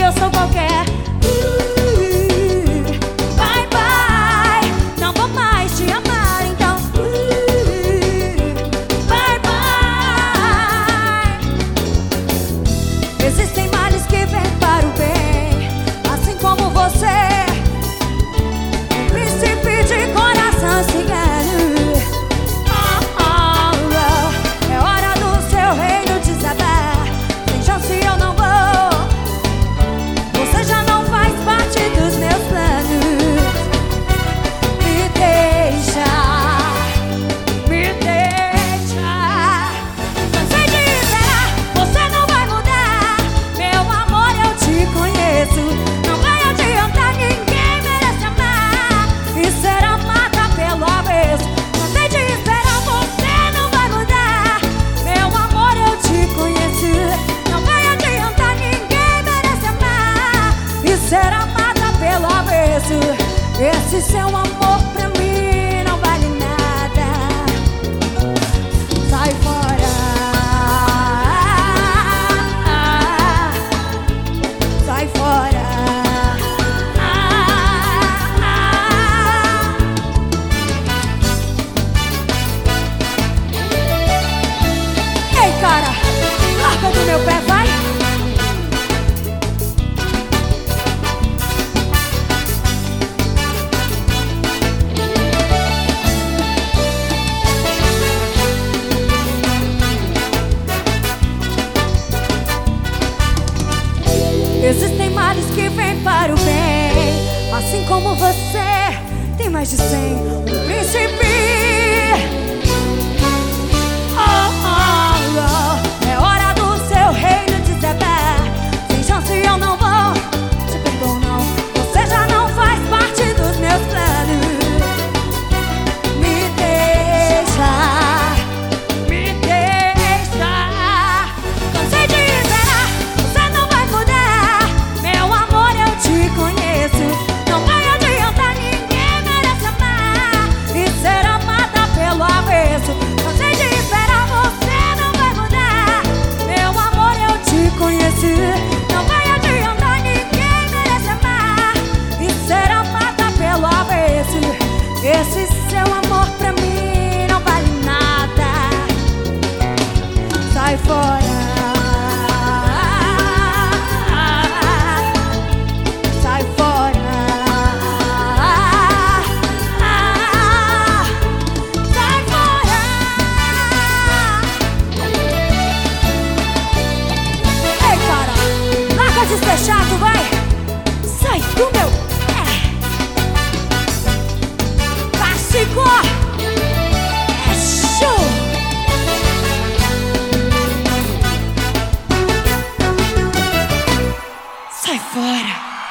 eu sou qualquer. Bye, bye, não vou mais te amar, então bye, bye. Existem males que vêm para o bem, assim como você, um príncipe de coração cigano. É hora do seu reino desabar, sem chance eu não vou. Você já não faz parte dos meus planos. Me deixa, me deixa. Cansei de esperar, você não vai mudar. Meu amor, eu te conheço. Não vai adiantar, ninguém merece amar e ser amada pelo avesso. Cansei de esperar, você não vai mudar. Meu amor, eu te conheço. Não vai adiantar, ninguém merece amar e ser amada pelo avesso. Esse seu amor pra mim não vale nada. Sai fora, sai fora. Ei, cara, larga do meu pé, vai. Existem males que vêm para o bem, assim como você tem mais de 100. Um príncipe. Oh, oh, oh. É hora do seu reino desabar, sem chance eu não vou te perdoar, não. Você já não faz parte dos meus planos. Me deixa, me deixa. Cansei de esperar, você não vai mudar. Meu amor, eu te conheço. Não vai adiantar, ninguém merece amar e ser amada pelo avesso. Cansei de esperar, você não vai mudar. Meu amor, eu te conheço. Não vai adiantar, ninguém merece amar e ser amada pelo avesso. Esse seu amor pra mim não vale nada. Sai fora, sai fora, sai fora. Ei, cara, larga de ser chato, vai. Sai do meu pé. Clássico. É show. Sai fora.